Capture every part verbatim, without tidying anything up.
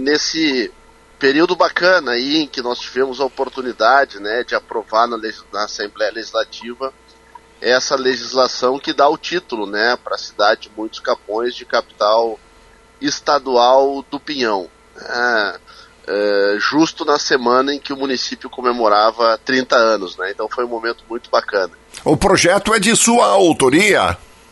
nesse período bacana aí em que nós tivemos a oportunidade, né, de aprovar na, legis- na Assembleia Legislativa essa legislação que dá o título, né, para a cidade de Muitos Capões de capital estadual do Pinhão. É, é, justo na semana em que o município comemorava trinta anos, né? Então foi um momento muito bacana. O projeto é de sua autoria?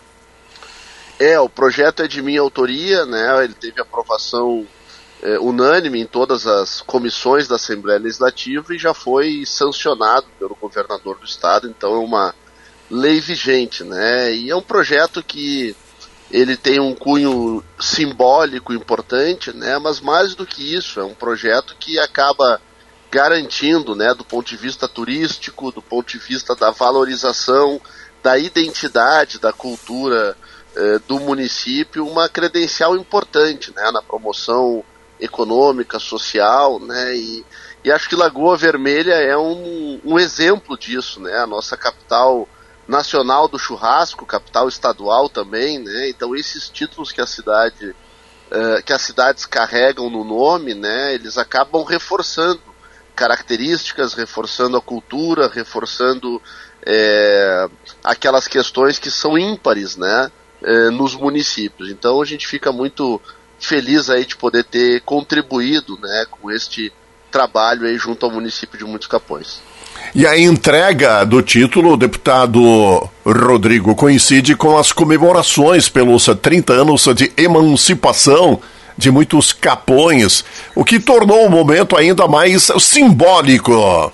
É, o projeto é de minha autoria, né? Ele teve aprovação é, unânime em todas as comissões da Assembleia Legislativa e já foi sancionado pelo governador do estado, então é uma lei vigente, né? E é um projeto que ele tem um cunho simbólico importante, né? Mas mais do que isso, é um projeto que acaba garantindo, né, do ponto de vista turístico, do ponto de vista da valorização, da identidade, da cultura eh, do município, uma credencial importante, né, na promoção econômica, social, né? E, e acho que Lagoa Vermelha é um, um exemplo disso, né? A nossa capital nacional do churrasco, capital estadual também, né? Então esses títulos que a cidade, uh, que as cidades carregam no nome, né? Eles acabam reforçando características, reforçando a cultura, reforçando é, aquelas questões que são ímpares, né? É, nos municípios. Então a gente fica muito feliz aí de poder ter contribuído, né, com este trabalho aí junto ao município de Muitos Capões. E a entrega do título, deputado Rodrigo, coincide com as comemorações pelos trinta anos de emancipação de Muitos Capões, o que tornou o momento ainda mais simbólico.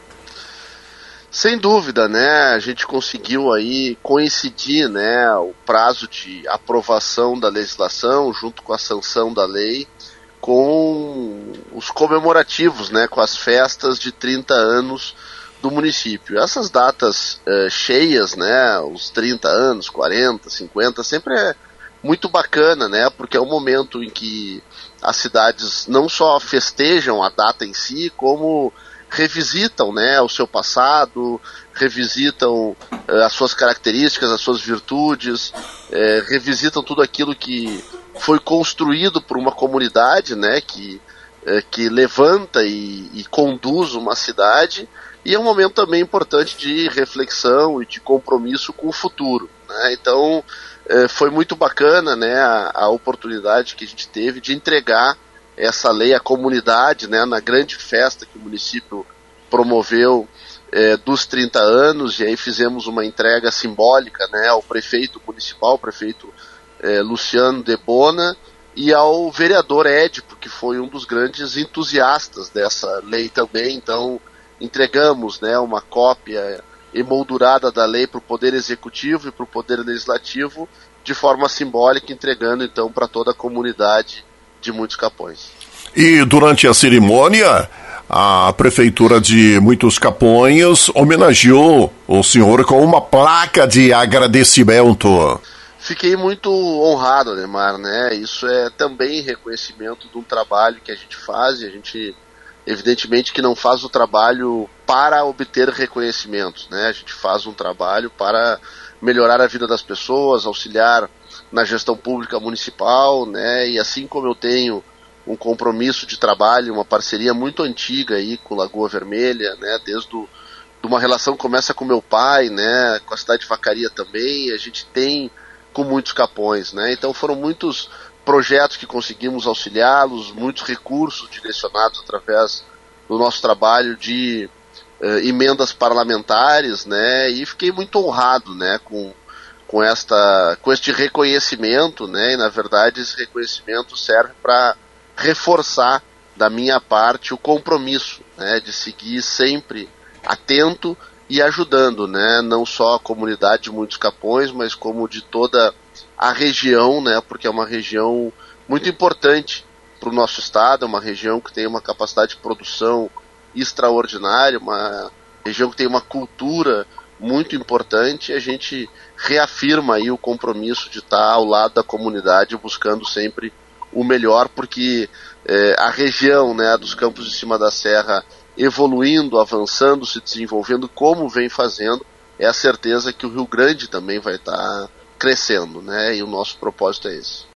Sem dúvida, né? A gente conseguiu aí coincidir, né, o prazo de aprovação da legislação junto com a sanção da lei com os comemorativos, né, com as festas de trinta anos do município. Essas datas eh, cheias, né, os trinta anos, quarenta, cinquenta, sempre é muito bacana, né, porque é um momento em que as cidades não só festejam a data em si, como revisitam, né, o seu passado, revisitam eh, as suas características, as suas virtudes, eh, revisitam tudo aquilo que foi construído por uma comunidade, né, que, eh, que levanta e, e conduz uma cidade, e é um momento também importante de reflexão e de compromisso com o futuro, né? Então eh, foi muito bacana, né, a, a oportunidade que a gente teve de entregar essa lei à comunidade, né, na grande festa que o município promoveu eh, dos trinta anos, e aí fizemos uma entrega simbólica, né, ao prefeito municipal, o prefeito eh, Luciano Debona, e ao vereador Édipo, que foi um dos grandes entusiastas dessa lei também. Então entregamos, né, uma cópia emoldurada da lei para o Poder Executivo e para o Poder Legislativo de forma simbólica, entregando então para toda a comunidade de Muitos Capões. E durante a cerimônia, a Prefeitura de Muitos Capões homenageou o senhor com uma placa de agradecimento. Fiquei muito honrado, Neymar, né? Isso é também reconhecimento de um trabalho que a gente faz, e a gente, evidentemente, que não faz o trabalho para obter reconhecimentos, né? A gente faz um trabalho para melhorar a vida das pessoas, auxiliar na gestão pública municipal, né? E assim como eu tenho um compromisso de trabalho, uma parceria muito antiga aí com Lagoa Vermelha, né? Desde o, de uma relação que começa com meu pai, né? Com a cidade de Vacaria também, a gente tem com Muitos Capões, né? Então foram muitos projetos que conseguimos auxiliá-los, muitos recursos direcionados através do nosso trabalho de uh, emendas parlamentares, né? E fiquei muito honrado, né, com com esta com este reconhecimento, né? E na verdade esse reconhecimento serve para reforçar da minha parte o compromisso, né, de seguir sempre atento e ajudando, né, não só a comunidade de Muitos Capões, mas como de toda a região, né, porque é uma região muito importante para o nosso estado, é uma região que tem uma capacidade de produção extraordinária, uma região que tem uma cultura muito importante, e a gente reafirma aí o compromisso de estar ao lado da comunidade, buscando sempre o melhor, porque eh, a região, né, dos Campos de Cima da Serra evoluindo, avançando, se desenvolvendo como vem fazendo, é a certeza que o Rio Grande também vai estar crescendo, né? E o nosso propósito é esse.